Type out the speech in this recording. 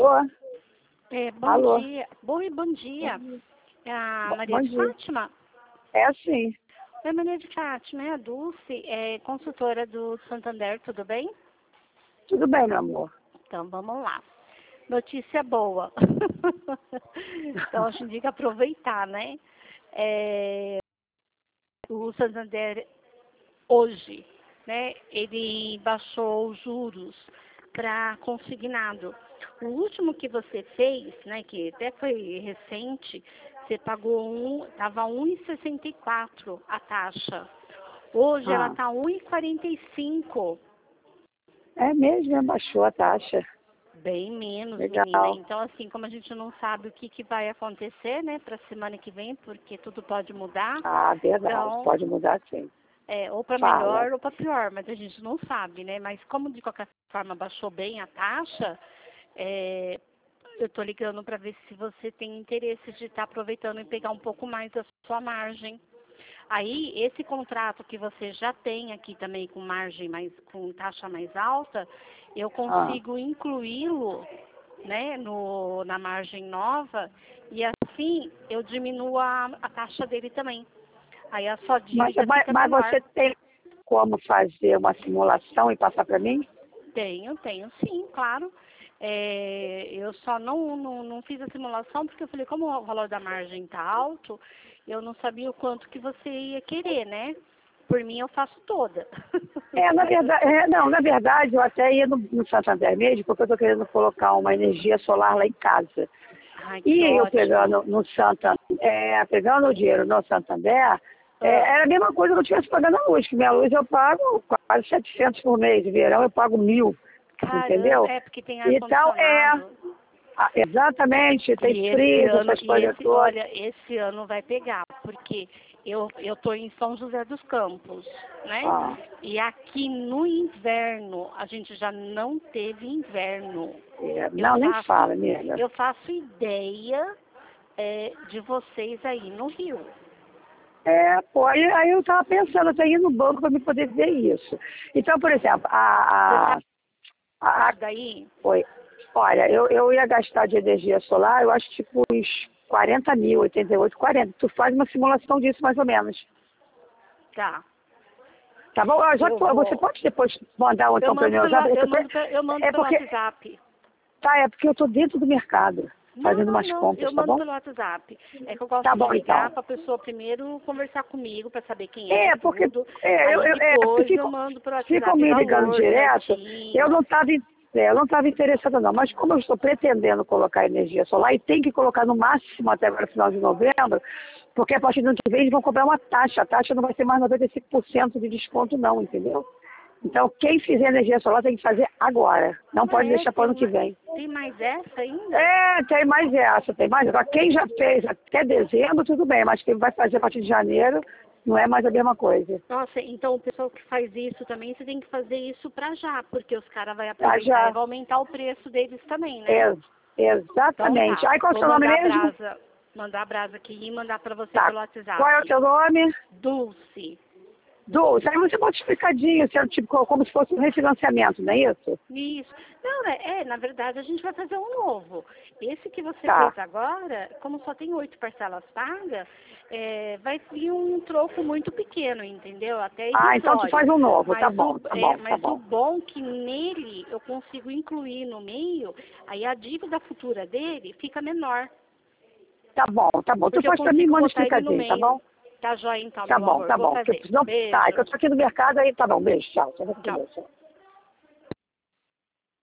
Alô? Bom Alô? dia. Bom dia. É a Maria Bom de dia. Fátima? É sim. Oi, Maria de Fátima, é a Dulce, consultora do Santander, tudo bem? Tudo bem, meu amor. Então, vamos lá. Notícia boa. Então, a gente tem que aproveitar, né? O Santander, hoje, né, ele baixou os juros para consignado. O último que você fez, né, que até foi recente, você pagou estava 1,64 a taxa. Hoje ela Ah, está 1,45. é mesmo, baixou a taxa. Bem menos, menina. Legal. Então, assim, como a gente não sabe o que vai acontecer, né, para a semana que vem, porque tudo pode mudar, Ah, verdade. então, Pode mudar sim. ou para Fala. melhor ou para pior, mas a gente não sabe, né? Mas como de qualquer forma baixou bem a taxa, eu estou ligando para ver se você tem interesse de estar aproveitando e pegar um pouco mais da sua margem. Aí, esse contrato que você já tem aqui também com margem com taxa mais alta, eu Ah. consigo incluí-lo, né, na margem nova e assim eu diminuo a taxa dele também. Aí a sua Mas, dívida mas, fica mas menor. você tem como fazer uma simulação e passar para mim? Tenho sim, claro. Eu só não fiz a simulação porque eu falei, como o valor da margem está alto, eu não sabia o quanto que você ia querer, né? Por mim eu faço toda. Na verdade, não, na verdade, eu até ia no Santander mesmo, porque eu estou querendo colocar uma energia solar lá em casa. Ai, que E eu ótimo. pegando no Santander, pegando o dinheiro no Santander, Ah, era a mesma coisa que eu estivesse pagando a luz, que minha luz eu pago quase 700 por mês, de verão eu pago 1.000, caramba, entendeu? é porque tem Então, ar-condicionado. exatamente, tem E freezer, essas coisas todas. olha, esse ano vai pegar, porque eu tô em São José dos Campos, né? Ah, E aqui no inverno, a gente já não teve inverno. Eu não, nem fala, faço, nega. eu faço ideia de vocês aí no Rio. Pô, aí eu estava pensando até ir no banco para me poder ver isso. Então, por exemplo, Você sabe a, isso daí? Oi. Olha, eu ia gastar de energia solar, eu acho tipo uns 40 mil, 88, 40. Tu faz uma simulação disso mais ou menos. Tá. Tá bom? Já Eu que você vou. pode depois mandar Eu então para mando mim pelo, usar? eu mando É pelo porque, WhatsApp. é porque eu estou dentro do mercado, fazendo umas Não, eu compras, tá mando bom? pelo WhatsApp. É que eu Tá gosto de bom ligar então. para a pessoa primeiro conversar comigo para saber quem é Porque, tudo. Aí porque depois eu mando pelo ficam WhatsApp me ligando valor direto, eu certinho. não estava eu não estava interessada não, mas como eu estou pretendendo colocar energia solar e tem que colocar no máximo até agora final de novembro, porque a partir do ano que vem eles vão cobrar uma taxa, a taxa não vai ser mais 95% de desconto não, entendeu? Então quem fizer energia solar tem que fazer agora, não pode deixar para o ano que vem. Tem mais essa ainda? Tem mais essa, tem mais. Agora, quem já fez até dezembro, tudo bem, mas quem vai fazer a partir de janeiro, não é mais a mesma coisa. Nossa, então o pessoal que faz isso também, você tem que fazer isso para já, porque os caras vão Tá, aproveitar e já. vão aumentar o preço deles também, né? É, Então exatamente. tá, Aí, qual é o vou seu nome mesmo? mandar a brasa aqui e mandar para você Tá. pelo Qual é o WhatsApp. seu nome? Dulce. Dulce. Aí você bota explicadinho, sendo tipo como se fosse um refinanciamento, não é isso? Isso. Não, na verdade a gente vai fazer um novo. Esse que você Tá. fez agora, como só tem 8 parcelas pagas, vai vir um troco muito pequeno, entendeu? Até Então tu irrisório. faz um novo, tá Mas bom, tá bom, tá mas o bom. bom é que nele eu consigo incluir no meio, aí a dívida futura dele fica menor. Tá bom, tá bom. Tu Porque eu faz pra mim e consigo manda botar ele no explicadinho, tá meio. bom? Tá joia então, Tá meu bom, amor. tá Vou bom. Porque fazer. senão, tá, é que Beijo. eu tô aqui no mercado aí, tá bom, beijo, tchau. Tchau, Tchau. tchau.